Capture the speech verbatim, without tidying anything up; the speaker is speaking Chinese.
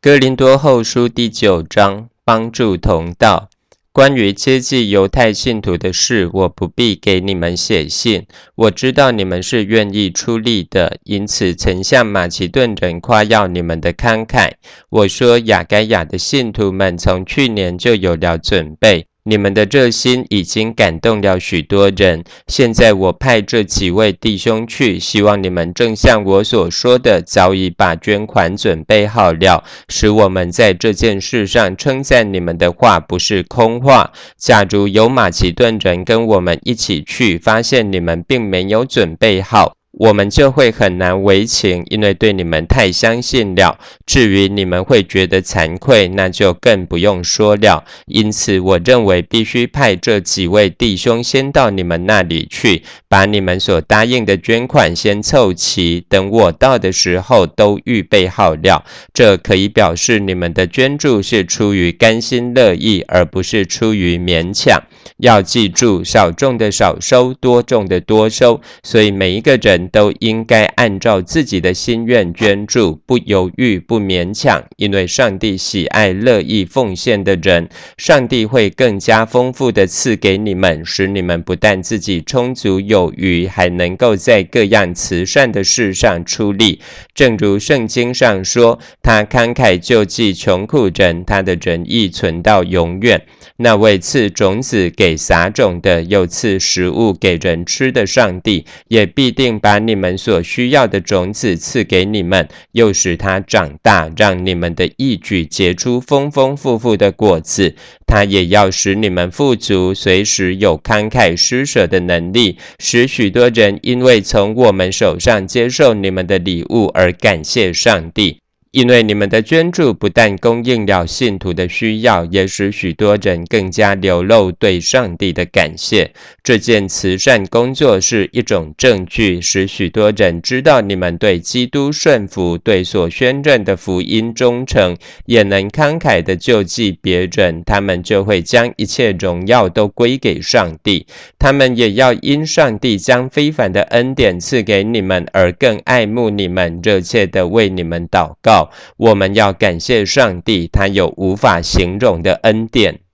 哥林多后书第九章，帮助同道。关于接济犹太信徒的事，我不必给你们写信。我知道你们是愿意出力的，因此曾向马其顿人夸耀你们的慷慨。我说亚该亚的信徒们从去年就有了准备，你们的热心已经感动了许多人。现在我派这几位弟兄去，希望你们正像我所说的，早已把捐款准备好了，使我们在这件事上称赞你们的话不是空话。假如有马其顿人跟我们一起去，发现你们并没有准备好，我们就会很难为情，因为对你们太相信了。至于你们会觉得惭愧，那就更不用说了。因此我认为必须派这几位弟兄先到你们那里去，把你们所答应的捐款先凑齐，等我到的时候都预备好了。这可以表示你们的捐助是出于甘心乐意，而不是出于勉强。要记住，少种的少收，多种的多收，所以每一个人都应该按照自己的心愿捐助，不犹豫不勉强，因为上帝喜爱乐意奉献的人。上帝会更加丰富的赐给你们，使你们不但自己充足有余，还能够在各样慈善的事上出力。正如圣经上说，他慷慨救济穷苦人，他的仁义存到永远。那位赐种子给撒种的，又赐食物给人吃的上帝，也必定把你们所需要的种子赐给你们，又使它长大，让你们的义举结出丰丰富富的果子。他也要使你们富足，随时有慷慨施舍的能力，使许多人因为从我们手上接受你们的礼物而感谢上帝。因为你们的捐助不但供应了信徒的需要，也使许多人更加流露对上帝的感谢。这件慈善工作是一种证据，使许多人知道你们对基督顺服，对所宣认的福音忠诚，也能慷慨地救济别人，他们就会将一切荣耀都归给上帝。他们也要因上帝将非凡的恩典赐给你们，而更爱慕你们，热切地为你们祷告。我们要感谢上帝，他有无法形容的恩典。